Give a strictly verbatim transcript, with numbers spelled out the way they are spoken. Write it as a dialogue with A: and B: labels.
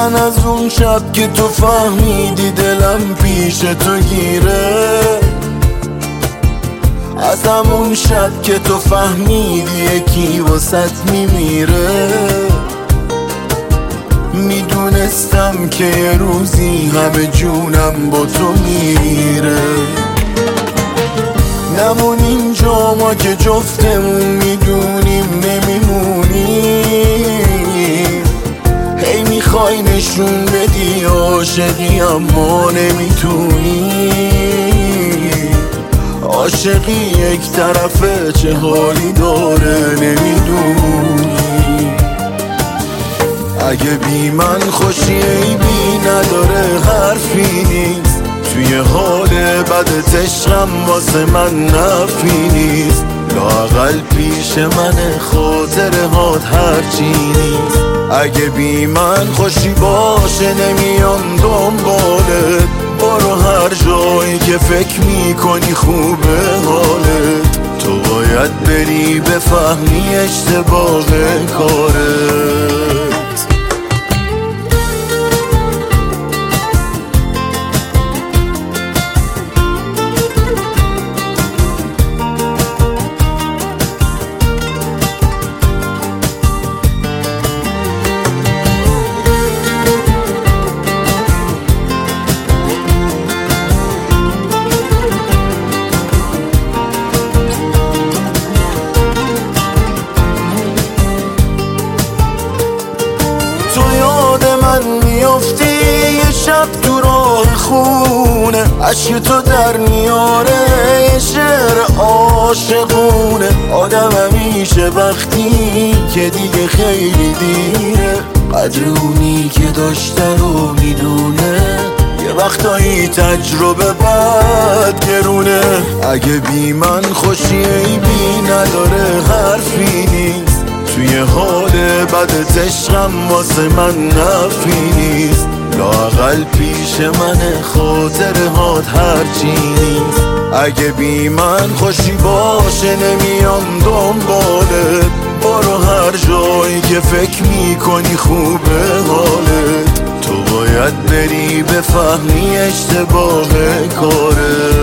A: من از اون شب که تو فهمیدی دلم پیش تو گیره، از همون شب که تو فهمیدی یکی واسط میمیره. میدونستم که یه روزی همه جونم با تو میره. نمون اینجا ما که جفتمون میدونیم نمیمونیم. هی میخوای نشون بدی عاشقی اما نمیتونی. عاشقی یک طرفه چه حالی داره نمیدونی. اگه بی من خوشی عیبی نداره حرفی نیست. توی حال بد عشقم واسه من نفی نیست. لااقل پیش من خاطره هات هرچی نیست. اگه بی من خوشی باشه نمیام دنبالت. برو هر جایی که فکر میکنی خوبه حالت. تو باید بری بفهمی اشتباه کارت. میافتی یه شب تو راه خونه، عشق تو در میاره یه شعر عاشقونه. آدم همیشه وقتی که دیگه خیلی دیره، قدر اونی که داشته رو میدونه. یه وقتایی تجربه بد گرونه. اگه بی من خوشی عیبی نداره حرفی نیست. توی حال بد عشقم واسه من نفی نیست. لااقل پیش من خاطره هات هرچی نیست. اگه بی من خوشی باشه نمیام دنبالت. برو هر جایی که فکر میکنی خوبه حالت. تو باید بری بفهمی اشتباه کارت.